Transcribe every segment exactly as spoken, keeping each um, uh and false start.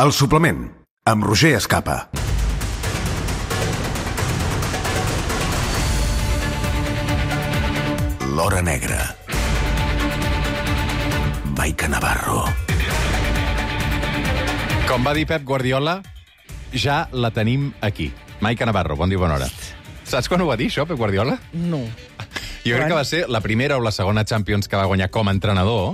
El suplement, amb Roger Escapa. L'Hora Negra. Maica Navarro. Com va dir Pep Guardiola, ja la tenim aquí. Maica Navarro, bon dia, bona hora. Saps quan ho va dir, això, Pep Guardiola? No. Jo crec que va ser la primera o la segona Champions que va guanyar com a entrenador.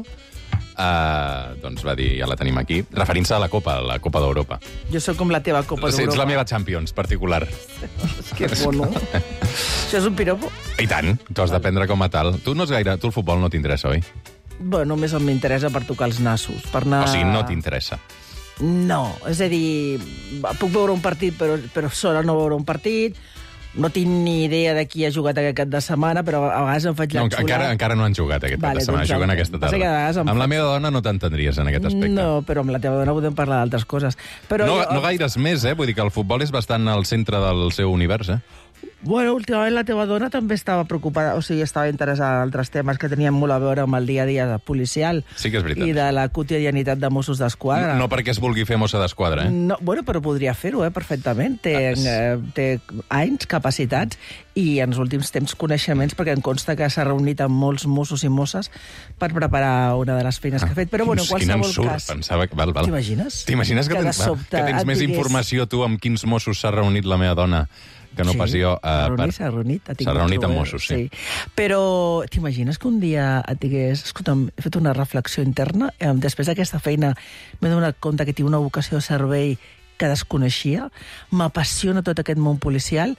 Uh, doncs va dir, ja la tenim aquí, referint-se a la Copa, la Copa d'Europa. Jo sóc com la teva Copa Sí, d'Europa. ets la meva Champions particular. Que bono. Això és un piropo? I tant, tu has d'aprendre com a tal. Tu no és gaire, tu el futbol no t'interessa, oi? Bueno, només m'interessa per tocar els nassos, per anar... O sigui, no t'interessa. No, és a dir, puc veure un partit, però, però sola no veure un partit. No tinc ni idea de qui ha jugat aquest cap de setmana, però a vegades em faig la No, xula. encara, encara no han jugat aquest Vale, cap de setmana, doncs juguen em- aquesta passa que a vegades tarda. em Amb la faig- meva dona no t'entendries en aquest aspecte. No, però amb la teva dona podem parlar d'altres coses. Però No, jo, no gaires més, eh? Vull dir que el futbol és bastant al centre del seu univers, eh? Bueno, últimament la teva dona també estava preocupada, o sigui, estava interessada en altres temes que tenien molt a veure amb el dia a dia policial. Sí que és veritat. I de la quotidianitat de Mossos d'Esquadra. No perquè es vulgui fer mossa d'esquadra, eh? No, bueno, però podria fer-ho, eh, perfectament. Té, Ah, sí. eh, té anys, capacitats i en els últims temps coneixements, perquè em consta que s'ha reunit amb molts Mossos i Mosses per preparar una de les feines que ha fet. Però, bueno, en Quin qualsevol ensurt, cas... pensava que... Val, val. T'imagines? T'imagines que, Que de tens, sobte que tens et més digués- informació tu amb quins Mossos s'ha reunit la meva dona que no Sí, pas jo. s'ha eh, reunit, per- s'ha reunit. ha S'ha tingut reunit amb trobada, Mossos, sí. Però t'imagines que un dia et digués... Escolta'm, he fet una reflexió interna. Eh, després d'aquesta feina m'he donat compte que tinc una vocació de servei que desconeixia. M'apassiona tot aquest món policial.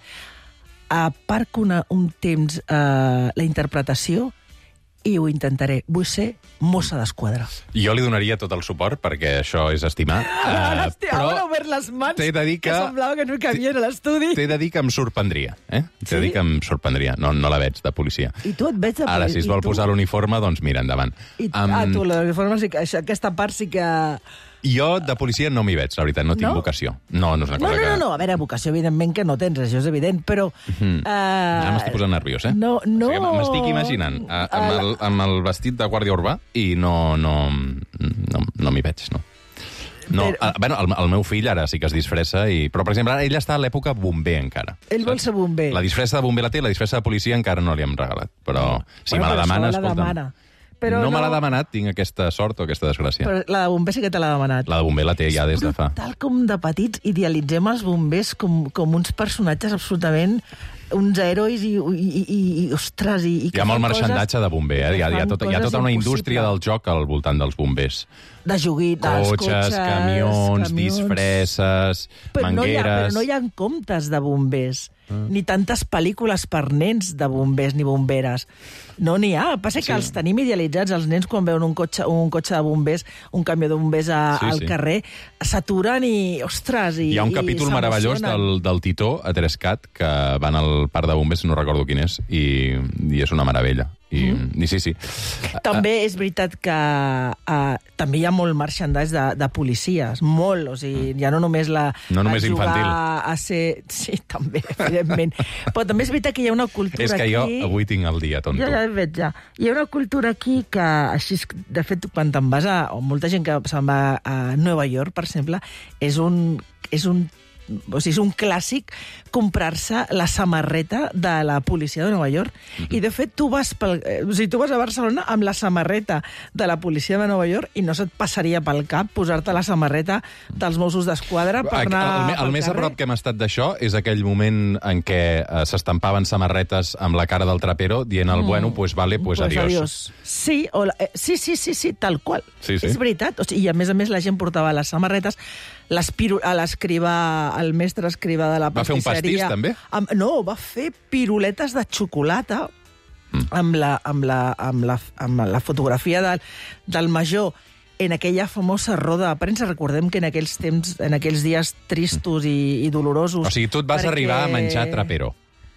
Aparco una, un temps eh, la interpretació i ho intentaré. Vull ser mossa d'esquadra. Jo li donaria tot el suport, perquè això és estimar. Ara, eh, hòstia, ara he obert les mans, t'he de dir que que- semblava que no hi cabia a l'estudi. T'he de dir que em sorprendria, eh? T'he de Sí? dir que em sorprendria. No, no la veig, de policia. I tu et veig de Ara, si es i vol tu- posar l'uniforme, doncs mira, endavant. I, Em, ah, tu, l'uniforme sí que... Això, aquesta part sí que... Jo de policia no m'hi veig, la veritat, no tinc No? vocació. No, no és una No, cosa no, que... no, no, a veure, vocació, evidentment que no tens, això és evident, però... Mhm. Uh, Ja m'estic posant nerviós, eh? No, no... O sigui, m'estic imaginant eh, amb, el, amb el vestit de guàrdia urbà i no, no, no, no m'hi veig, no. No, Però- eh, bueno, el, el meu fill ara sí que es disfressa, i, però, per exemple, ara ell està a l'època bomber encara. Ell vol ser bomber. La disfressa de bomber la té, la disfressa de policia encara no li hem regalat. Però si Bueno, me la però demana, això la escolta'm... demana. Però no, me no- l'ha demanat, tinc aquesta sort o aquesta desgràcia. Però la de bomber sí que te l'ha demanat. La de bomber la té ja des de fa... Tal com de petits idealitzem els bombers com, com uns personatges absolutament... uns herois i, i, i, i, i ostres... I, i Hi ha molt marxandatge de bomber, eh? Hi ha, hi ha, fan tota, hi ha coses tota una impossibles. indústria del joc al voltant dels bombers. De joguit, dels Cotxes, cotxes, camions, disfresses, però no hi ha, mangueres... però no hi ha comptes de bombers, mm. ni tantes pel·lícules per nens de bombers ni bomberes. No n'hi ha. Passa que Sí. els tenim idealitzats. Els nens, quan veuen un cotxe, un cotxe de bombers, un camió de bombers a, Sí, al sí. carrer, s'aturen i, ostres, i Hi ha un i capítol meravellós s'emocionen. del, del Titó a Trescat, que van al parc de bombers, no recordo quin és, i, i és una meravella. I, mm. i sí, sí. També és veritat que uh, també hi ha molt merchandise de, de policies, molt, o sigui, ja no només la... No només a jugar infantil. a ser... Sí, també, evidentment. Però també és veritat que hi ha una cultura És que aquí... jo avui tinc el dia, tonto. Ja, ja, veig, ja. Hi ha una cultura aquí que, així, és- de fet, quan te'n vas a... o molta gent que se'n va a Nova York, per exemple, és un... És un o sigui, és un clàssic comprar-se la samarreta de la policia de Nova York. Mm-hmm. I, de fet, tu vas, pel, eh, o sigui, tu vas a Barcelona amb la samarreta de la policia de Nova York i no se't passaria pel cap posar-te la samarreta dels Mossos d'Esquadra per anar El, el, el pel més a carrer. prop que hem estat d'això és aquell moment en què eh, s'estampaven samarretes amb la cara del trapero dient el bueno, pues vale, pues, Pues adiós. adiós. Sí, o la, eh, sí, sí, sí, sí, tal qual. Sí, sí. És veritat. O sigui, I a més a més la gent portava les samarretes, les piru- a l'escrivà, el mestre escrivà de la Va fer un pastisseria... pastís, també? Amb, no, va fer piruletes de xocolata mm. amb, la, amb, la, amb, la, amb la fotografia del, del major en aquella famosa roda de premsa. Recordem que en aquells temps, en aquells dies tristos i, i dolorosos... O sigui, tu et vas perquè... arribar a menjar trapero.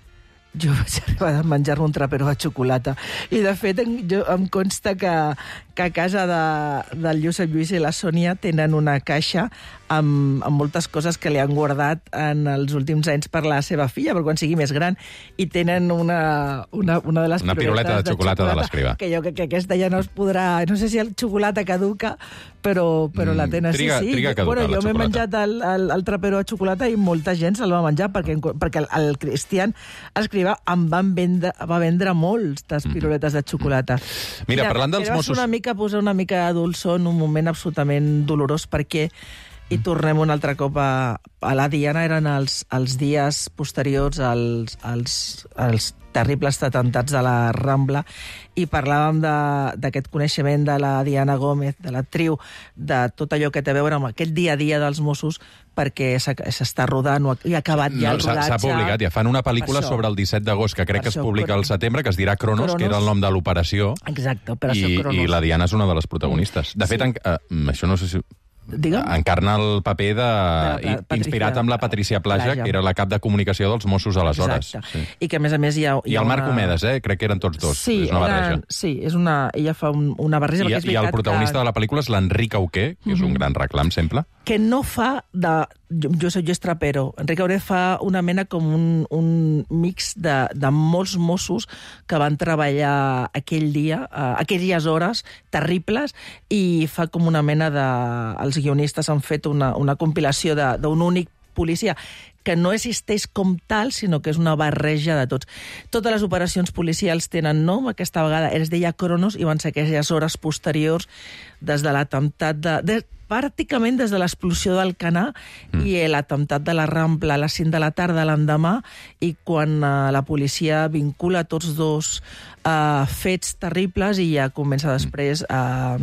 jo vaig arribar a menjar-me un trapero de xocolata. I, de fet, en, jo, em consta que, que a casa de, del Josep Lluís i la Sònia tenen una caixa amb, amb moltes coses que li han guardat en els últims anys per la seva filla, per quan sigui més gran, i tenen una, una, una de les una piruleta de, de xocolata, xocolata de l'escriva. Que jo crec que aquesta ja no es podrà... No sé si el xocolata caduca, però, però mm, la tenen. Triga, sí, sí. triga caduca, bueno, jo m'he menjat el, el, el trapero de xocolata i molta gent se'l va menjar perquè, perquè el, el Cristian escriva em van vendre, va vendre moltes piruletes de xocolata. Mira, Mira parlant dels Mossos... una mica posar una mica de dolçó en un moment absolutament dolorós perquè i tornem un altre cop a, a la Diana, eren els, els dies posteriors als, als, als terribles atemptats de la Rambla i parlàvem d'aquest coneixement de la Diana Gómez, de l'actriu, de tot allò que té a veure amb aquest dia a dia dels Mossos, perquè s'està rodant i ha acabat ja no, el rodatge. S'ha publicat, ja fan una pel·lícula sobre el disset d'agost, que crec que es publica al setembre, que es dirà Cronos, Cronos, que era el nom de l'operació. Exacte, Operació i, Cronos. I la Diana és una de les protagonistes. De sí. fet, en, uh, això no sé si... Digue'm? Encarna el paper de... de Patricia, inspirat amb la Patricia Plaja, Plaja, que era la cap de comunicació dels Mossos aleshores. Sí. I que, a més a més, hi ha... Hi ha I el Marc una... Homedes, eh? Crec que eren tots dos. Sí, és una barreja. Eren, sí, és una, ella fa un, una barreja. I, és I el protagonista que... de la pel·lícula és l'Enric Auqué, que mm -hmm. és un gran reclam, sempre. Que no fa de... Jo, jo soc jo estrapero. Enric Auqué fa una mena com un, un mix de, de molts Mossos que van treballar aquell dia, uh, aquelles hores terribles, i fa com una mena de... Els guionistes han fet una, una compilació d'un únic policia que no existeix com tal, sinó que és una barreja de tots. Totes les operacions policials tenen nom, aquesta vegada es deia Cronos, i van ser aquelles hores posteriors des de l'atemptat de... de pràcticament des de l'explosió del Canà mm. i l'atemptat de la Rambla a les cinc de la tarda l'endemà, i quan uh, la policia vincula tots dos uh, fets terribles i ja comença després uh,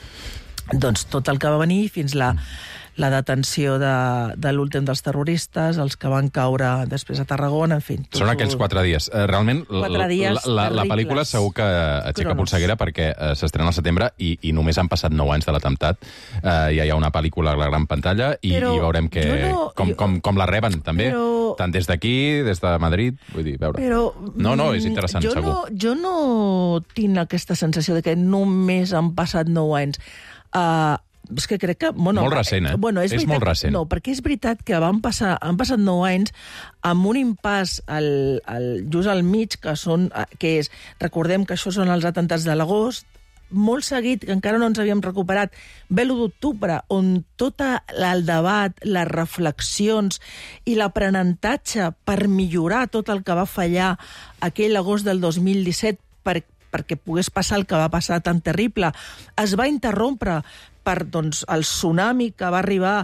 doncs tot el que va venir fins la... Mm. la detenció de, de l'últim dels terroristes, els que van caure després a Tarragona, en fi. Són aquells quatre dies. Realment, quatre dies la, la, la pel·lícula segur que aixeca polseguera perquè uh, s'estrena al setembre i, i només han passat nou anys de l'atemptat. Uh, ja hi ha una pel·lícula a la gran pantalla i, i veurem que, no, com, jo, com, com la reben, també. Però, tant des d'aquí, des de Madrid, vull dir, veure. Però, no, no, és interessant, jo segur. No, jo no tinc aquesta sensació de que només han passat nou anys. Uh, És que crec que... Bueno, molt recent, eh? Bueno, és és veritat, molt recent. No, perquè és veritat que van passar, han passat nou anys amb un impàs al, al, just al mig, que són... que és, recordem que això són els atemptats de l'agost, molt seguit, que encara no ens havíem recuperat, ve l'u d'octubre, on tot el debat, les reflexions i l'aprenentatge per millorar tot el que va fallar aquell agost del dos mil disset per, perquè pogués passar el que va passar tan terrible, es va interrompre per doncs, el tsunami que va arribar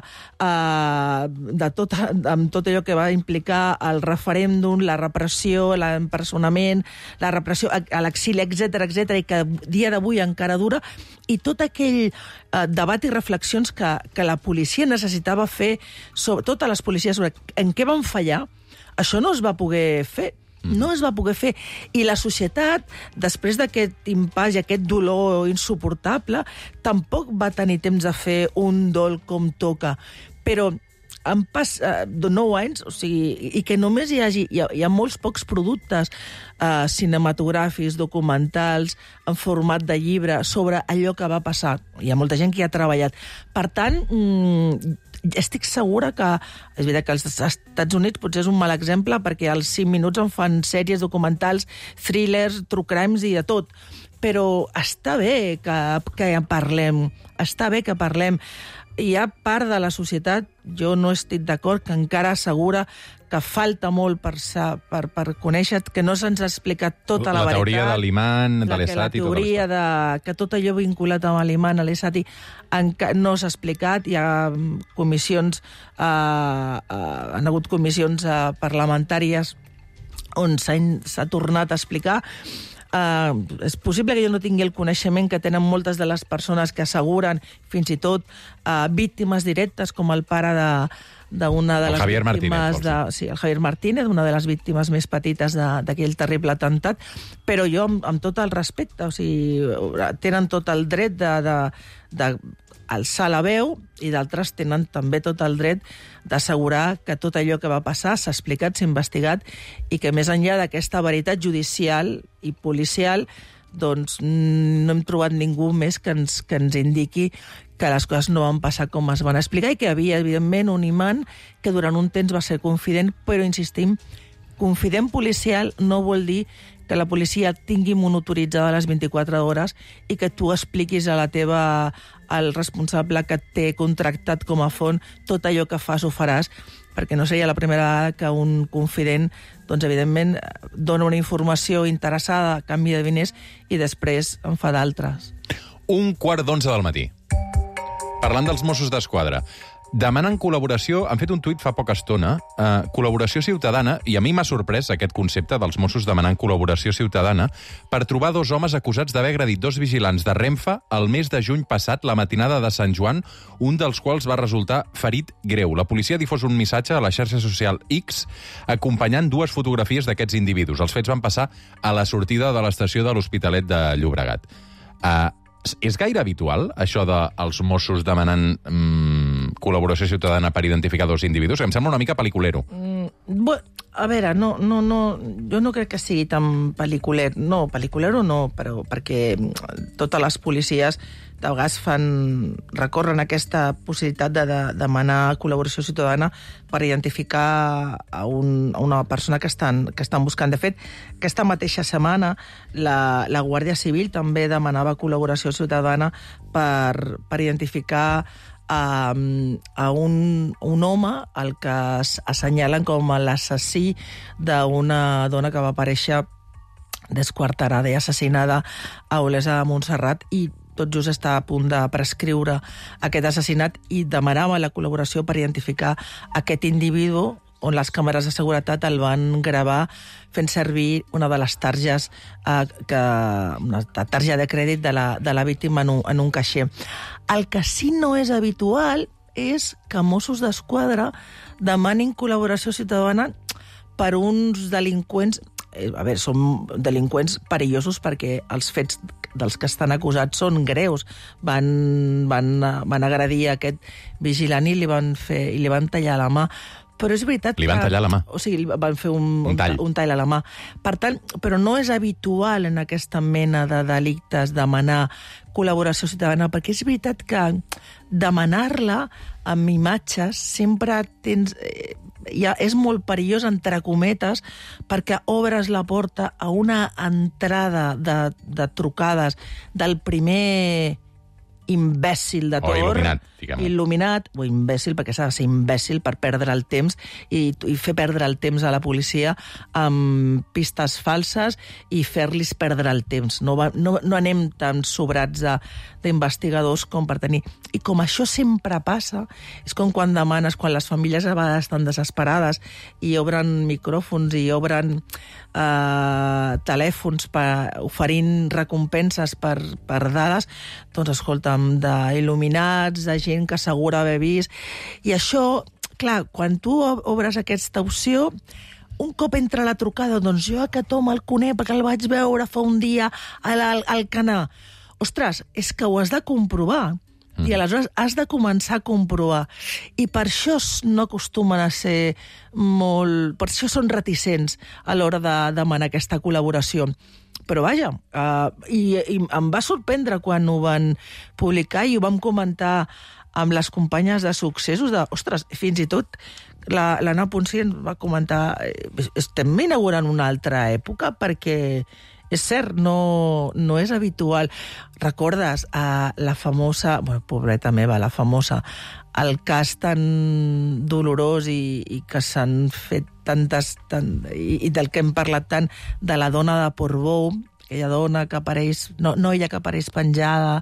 eh, de tot, amb tot allò que va implicar el referèndum, la repressió, l'empresonament, la repressió a l'exili, etcètera, etcètera, i que a dia d'avui encara dura, i tot aquell eh, debat i reflexions que, que la policia necessitava fer, sobre, totes les policies, sobre en què van fallar, això no es va poder fer. No es va poder fer. I la societat, després d'aquest impàs i aquest dolor insuportable, tampoc va tenir temps de fer un dol com toca. Però han passat uh, nou anys, o sigui, i que només hi hagi... Hi ha, hi ha molts pocs productes uh, cinematogràfics, documentals, en format de llibre, sobre allò que va passar. Hi ha molta gent que hi ha treballat. Per tant... Mm, estic segura que... És veritat que als Estats Units potser és un mal exemple perquè als cinc minuts en fan sèries documentals, thrillers, true crimes i de tot. Però està bé que, que en parlem. Està bé que parlem. Hi ha part de la societat, jo no estic d'acord, que encara assegura que falta molt per, per, per conèixer, que no se'ns ha explicat tota la, la veritat. La teoria de l'imant, de l'Esati... La teoria de que tot allò vinculat amb l'imant, a l'Esati, no s'ha explicat. Hi ha comissions, eh, eh, han hagut comissions eh, parlamentàries on s'ha tornat a explicar. Uh, és possible que jo no tingui el coneixement que tenen moltes de les persones que asseguren, fins i tot uh, víctimes directes, com el pare de, d'una de les Javier víctimes... Martínez, de, sí, el Javier Martínez, una de les víctimes més petites d'aquell terrible atemptat, però jo, amb, amb tot el respecte, o sigui, tenen tot el dret de, de, de alçar la veu i d'altres tenen també tot el dret d'assegurar que tot allò que va passar s'ha explicat, s'ha investigat i que més enllà d'aquesta veritat judicial i policial doncs no hem trobat ningú més que ens, que ens indiqui que les coses no van passar com es van explicar i que hi havia, evidentment, un imant que durant un temps va ser confident, però, insistim, confident policial no vol dir que la policia tingui monitoritzada les vint-i-quatre hores i que tu expliquis a la teva, al responsable que té contractat com a font tot allò que fas o faràs, perquè no seria la primera vegada que un confident, doncs, evidentment, dona una informació interessada a canvi de diners i després en fa d'altres. Un quart d'onze del matí. Parlant dels Mossos d'Esquadra, demanen col·laboració, han fet un tuit fa poca estona, eh, col·laboració ciutadana, i a mi m'ha sorprès aquest concepte dels Mossos demanant col·laboració ciutadana per trobar dos homes acusats d'haver agredit dos vigilants de Renfe el mes de juny passat, la matinada de Sant Joan, un dels quals va resultar ferit greu. La policia ha difós un missatge a la xarxa social X acompanyant dues fotografies d'aquests individus. Els fets van passar a la sortida de l'estació de l'Hospitalet de Llobregat. Eh, És gaire habitual, això dels Mossos demanant mm, col·laboració ciutadana per identificar dos individus? Em sembla una mica pel·liculero. Mm, bo, a veure, no, no, no, jo no crec que sigui tan pel·liculer. No, pel·liculero no, però perquè totes les policies de vegades fan, recorren aquesta possibilitat de, de demanar col·laboració ciutadana per identificar a, un, a una persona que estan, que estan buscant. De fet, aquesta mateixa setmana la, la Guàrdia Civil també demanava col·laboració ciutadana per, per identificar a, a un, un home el que es assenyalen com l'assassí d'una dona que va aparèixer desquarterada i assassinada a Olesa de Montserrat i tot just està a punt de prescriure aquest assassinat i demanava la col·laboració per identificar aquest individu on les càmeres de seguretat el van gravar fent servir una de les targes, eh, que, una tarja de crèdit de la, de la víctima en un, en un caixer. El que sí no és habitual és que Mossos d'Esquadra demanin col·laboració ciutadana per uns delinqüents. A veure, són delinqüents perillosos perquè els fets dels que estan acusats són greus. Van, van, van agredir aquest vigilant i li van, fer, i li van tallar la mà. Però és veritat li van que, tallar la mà? O sigui, van fer un, un, tall. un tall a la mà. Per tant, però no és habitual en aquesta mena de delictes demanar col·laboració ciutadana, perquè és veritat que demanar-la amb imatges sempre tens... Eh, ja és molt perillós, entre cometes, perquè obres la porta a una entrada de, de trucades del primer imbècil de torn. O il·luminat, diguem-ho. Il·luminat, o imbècil, perquè s'ha de ser imbècil per perdre el temps i, i fer perdre el temps a la policia amb pistes falses i fer-los perdre el temps. No, va, no, no anem tan sobrats d'investigadors com per tenir... I com això sempre passa, és com quan demanes, quan les famílies a vegades estan desesperades i obren micròfons i obren eh, telèfons per, oferint recompenses per, per dades, doncs escolta, d'il·luminats, de gent que assegura haver vist. I això, clar, quan tu obres aquesta opció, un cop entra la trucada, doncs jo aquest home el conec perquè el vaig veure fa un dia al, al, al Canà. Ostres, és que ho has de comprovar. Mm. I aleshores has de començar a comprovar. I per això no acostumen a ser molt... Per això són reticents a l'hora de demanar aquesta col·laboració. Però vaja, uh, i, i em va sorprendre quan ho van publicar i ho vam comentar amb les companyes de successos, de, ostres, fins i tot la, l'Anna Ponsí va comentar, estem inaugurant una altra època perquè és cert, no, no és habitual. Recordes uh, la famosa, bueno, pobreta meva, la famosa, el cas tan dolorós i, i que s'han fet tantes, tan, i, i del que hem parlat tant, de la dona de Portbou, aquella dona que apareix, no, no ella que apareix penjada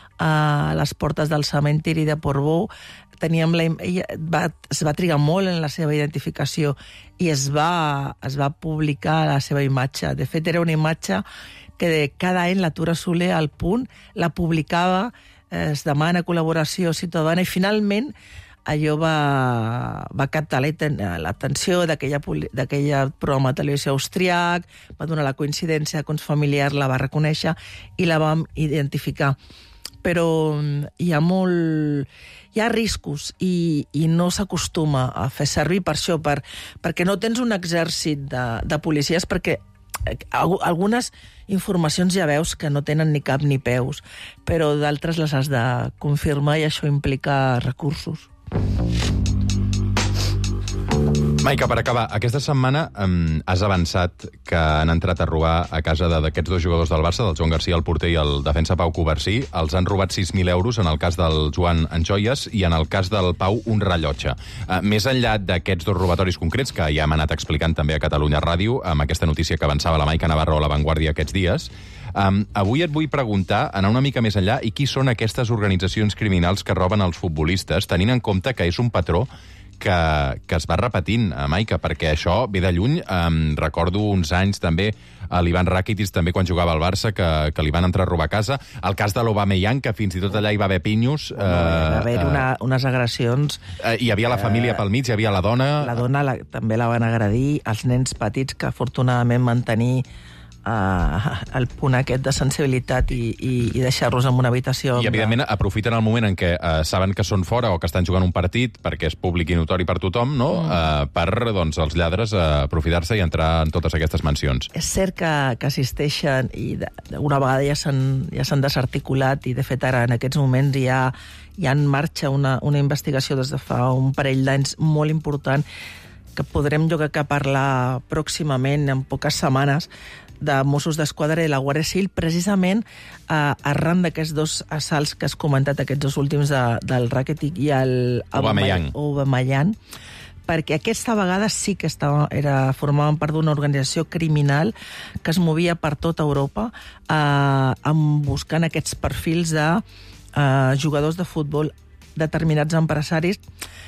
a les portes del cementiri de Portbou, teníem la, ella va, es va trigar molt en la seva identificació i es va, es va publicar la seva imatge. De fet, era una imatge que de cada any la Tura Soler al Punt la publicava, eh, es demana col·laboració ciutadana i finalment allò va, va captar l'atenció d'aquella programa de televisió austriac, va donar la coincidència que un familiar la va reconèixer i la vam identificar. però hi ha molt... Hi ha riscos i, i no s'acostuma a fer servir per això, per, perquè no tens un exèrcit de, de policies, perquè algunes informacions ja veus que no tenen ni cap ni peus, però d'altres les has de confirmar i això implica recursos. Maica, per acabar, aquesta setmana um, has avançat que han entrat a robar a casa d'aquests dos jugadors del Barça, del Joan Garcia, el porter, i el defensa Pau Covarsí. Els han robat sis mil euros en el cas del Joan en joies i en el cas del Pau un rellotge. Uh, més enllà d'aquests dos robatoris concrets, que ja hem anat explicant també a Catalunya Ràdio, amb aquesta notícia que avançava la Maica Navarro a La Vanguardia aquests dies, um, avui et vull preguntar, anar una mica més enllà, i qui són aquestes organitzacions criminals que roben els futbolistes, tenint en compte que és un patró que, que es va repetint, eh, Maica, perquè això ve de lluny. Um, recordo uns anys també a l'Ivan Rakitic, també quan jugava al Barça, que, que li van entrar a robar a casa. El cas de l'Aubameyang, que fins i tot allà hi va haver pinyos. No, uh, hi va haver uh, una, unes agressions... Uh, hi havia la família uh, pel mig, hi havia la dona... La dona la, també la van agredir, els nens petits, que afortunadament van tenir Uh, el punt aquest de sensibilitat i, i, i deixar-los en una habitació... I, evidentment, aprofiten el moment en què uh, saben que són fora o que estan jugant un partit, perquè és públic i notori per tothom, no? Mm. Uh, per, doncs, els lladres uh, aprofitar-se i entrar en totes aquestes mansions. És cert que, que assisteixen i de, una vegada ja s'han ja s'han desarticulat i, de fet, ara, en aquests moments, hi ha, hi ha en marxa una, una investigació des de fa un parell d'anys molt important que podrem, jo crec, que parlar pròximament, en poques setmanes, de Mossos d'Esquadra i la Guàrdia Civil, precisament eh, arran d'aquests dos assalts que has comentat, aquests dos últims de, del Rakitic i el Aubameyang. Aubameyang, perquè aquesta vegada sí que estava, era, formaven part d'una organització criminal que es movia per tota Europa eh, amb, buscant aquests perfils de eh, jugadors de futbol, determinats empresaris,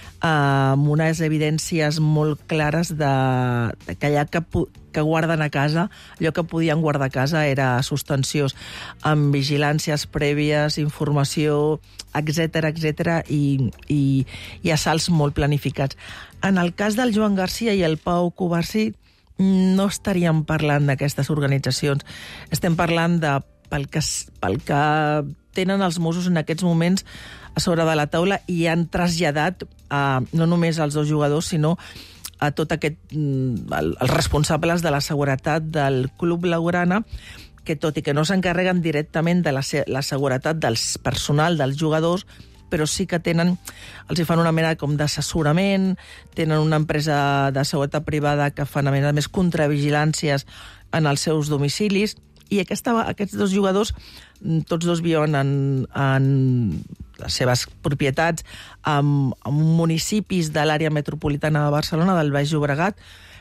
amb unes evidències molt clares de, de que allà que, que guarden a casa, allò que podien guardar a casa era substanciós, amb vigilàncies prèvies, informació, etcètera, etcètera, i, i, i assalts molt planificats. En el cas del Joan Garcia i el Pau Covarsí, no estaríem parlant d'aquestes organitzacions. Estem parlant de, pel que, pel que tenen els Mossos en aquests moments a sobre de la taula, i han traslladat a, no només als dos jugadors, sinó a tot aquest, el, els responsables de la seguretat del Club Blaugrana, que tot i que no s'encarreguen directament de la, la seguretat del personal dels jugadors, però sí que tenen, els hi fan una mena com d'assessorament, tenen una empresa de seguretat privada que fan, a més, contravigilàncies en els seus domicilis, i aquesta, aquests dos jugadors, tots dos viuen en, en les seves propietats, en, en municipis de l'àrea metropolitana de Barcelona, del Baix Llobregat.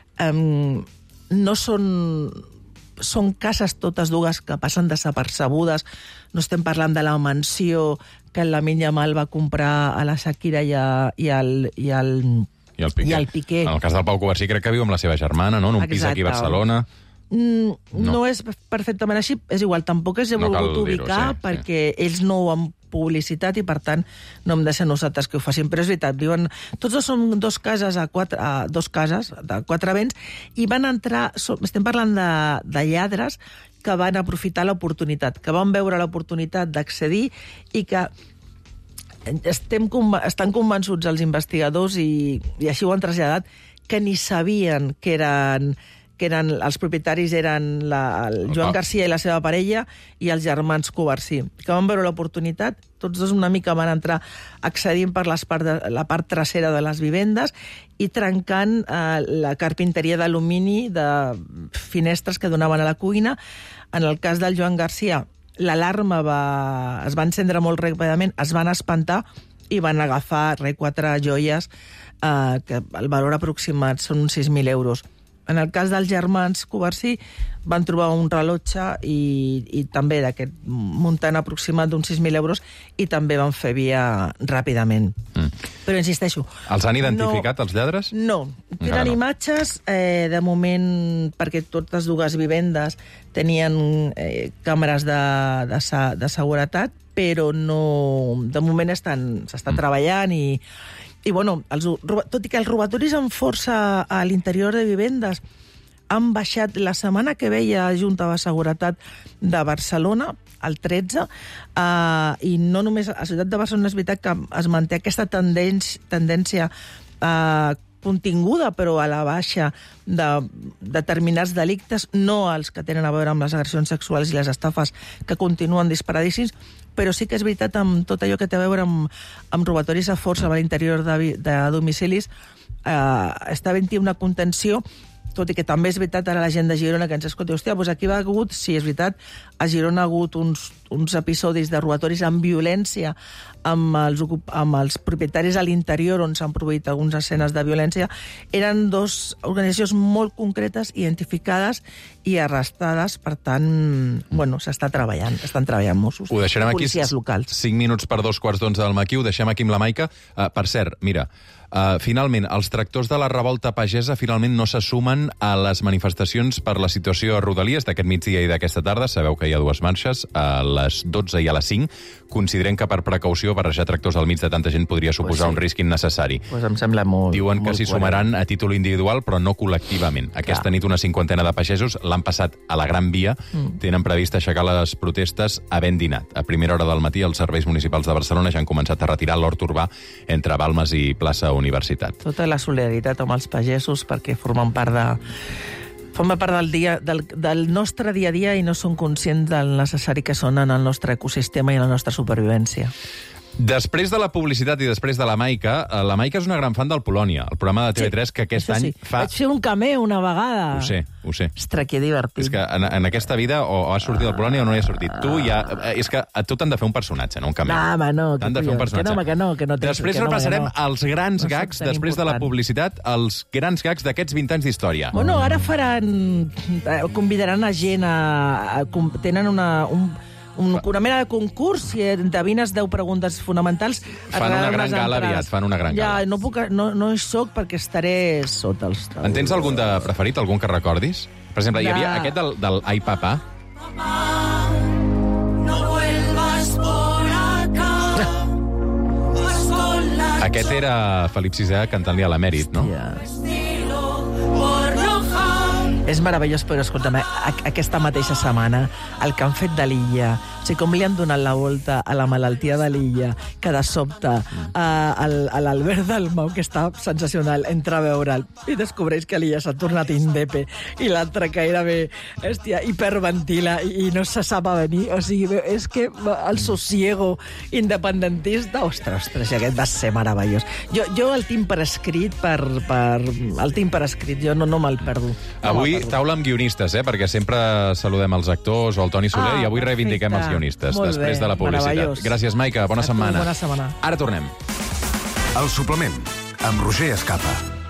Um, no són... Són cases totes dues que passen desapercebudes. No estem parlant de la mansió que la Lamine Yamal va comprar a la Shakira i, a, i, al, i, al, I, el Piqué. i al Piqué. En el cas del Pau Covarsí crec que viu amb la seva germana, no? En un Exacte. Pis aquí a Barcelona. Mm, no. no és perfectament així, és igual, tampoc els he no volgut ubicar, sí, perquè sí. ells no ho han publicitat i, per tant, no hem de ser nosaltres que ho facin. Però és veritat, viuen... Tots dos són dos cases a quatre, a dos cases de quatre vents, i van entrar... Estem parlant de, de lladres que van aprofitar l'oportunitat, que van veure l'oportunitat d'accedir i que estem, estan convençuts els investigadors, i, i així ho han traslladat, que ni sabien que eren... que eren, els propietaris eren la, el Joan Garcia i la seva parella i els germans Covarsí, que van veure l'oportunitat, tots dos una mica van entrar accedint per les part de, la part trasera de les vivendes i trencant eh, la carpinteria d'alumini de finestres que donaven a la cuina. En el cas del Joan Garcia, l'alarma va, es va encendre molt ràpidament, es van espantar i van agafar re, quatre joies eh, que el valor aproximat són uns sis mil euros. En el cas dels germans Covarsí van trobar un rellotge i, i també d'aquest muntant aproximat d'uns sis mil euros, i també van fer via ràpidament. Mm. Però insisteixo... Els han identificat, no, els lladres? No. Tenen no. imatges, eh, de moment, perquè totes dues vivendes tenien eh, càmeres de, de, de seguretat, però no... De moment estan, s'està mm. treballant i... I, bueno, els, tot i que els robatoris amb força a l'interior de vivendes han baixat la setmana que ve a la Junta de Seguretat de Barcelona, el tretze, eh, i no només a la ciutat de Barcelona, és veritat que es manté aquesta tendència, tendència eh, continguda, però a la baixa de determinats delictes, no els que tenen a veure amb les agressions sexuals i les estafes, que continuen disparadíssims, però sí que és veritat amb tot allò que té a veure amb, amb robatoris a força a l'interior de, de domicilis, eh, està havent-hi una contenció, tot i que també és veritat ara la gent de Girona que ens escolta, hòstia, doncs aquí va hagut, sí, és veritat, a Girona ha hagut uns, uns episodis de robatoris amb violència amb els, amb els propietaris a l'interior on s'han produït algunes escenes de violència. Eren dos organitzacions molt concretes, identificades i arrestades, per tant, bueno, s'està treballant, estan treballant Mossos, ho deixarem policies aquí, locals. cinc minuts per dos quarts d'onze del matí, ho deixem aquí amb la Maica. Uh, per cert, mira, Uh, finalment, els tractors de la revolta pagesa finalment no se sumen a les manifestacions per la situació a Rodalies d'aquest migdia i d'aquesta tarda. Sabeu que hi ha dues marxes, a les dotze i a les cinc. Considerem que per precaució barrejar tractors al mig de tanta gent podria suposar pues sí. un risc innecessari. Pues em sembla molt Diuen que molt s'hi sumaran a títol individual, però no col·lectivament. Aquesta Clar. nit una cinquantena de pagesos l'han passat a la Gran Via. Mm. Tenen previst aixecar les protestes havent dinat. A primera hora del matí els serveis municipals de Barcelona ja han començat a retirar l'hort urbà entre Balmes i plaça Universitat. Tota la solidaritat amb els pagesos, perquè formen part de... formen part del, dia, del, del nostre dia a dia i no són conscients del necessari que són en el nostre ecosistema i en la nostra supervivència. Després de la publicitat i després de la Maica, la Maica és una gran fan del Polònia, el programa de T V tres sí, que aquest any sí. fa... Vaig fer un cameo una vegada. Ho sé, ho sé. Ostres, que divertit. És que en, en aquesta vida o, o has sortit del Polònia o no hi has sortit. Tu ja... És que a tu t'han de fer un personatge, no un cameo. No, home, no. T'han de fer un personatge. Que no, que no, que no. Després que no, repassarem que no. els grans no gags, després important. de la publicitat, els grans gags d'aquests vint anys d'història. Bueno, ara faran... Convidaran a gent a... a tenen una... Un... Un, una mena de concurs, si endevines deu preguntes fonamentals... Fan una gran gala aviat, fan una gran gala. Ja, no, puc, no, no hi soc perquè estaré sota els taulers. En tens algun de preferit, algun que recordis? Per exemple, hi havia aquest del, del Ai Papà. No vuelvas por acá. Aquest era Felip sisè cantant-li a l'emèrit, no? És meravellós, però escolta'm, aquesta mateixa setmana, el que han fet de l'Illa, o sigui, com li han donat la volta a la malaltia de l'Illa, que de sobte mm. a l'Albert Dalmau, que està sensacional, entra a veure'l i descobreix que l'Illa s'ha tornat indepe i l'altre que era bé, hòstia, hiperventila i, i no se sap a venir. O sigui, és que el sosiego independentista, ostres, ostres, aquest va ser meravellós. Jo, jo el tinc per escrit, per, per, el tinc per escrit, jo no, no me'l perdo. No avui taula amb guionistes, eh? Perquè sempre saludem els actors o el Toni Soler, ah, i avui reivindiquem els guionistes Molt després bé, de la publicitat. Gràcies, Maica. Bona setmana. Bona setmana. Ara tornem. El suplement, amb Roger Escapa.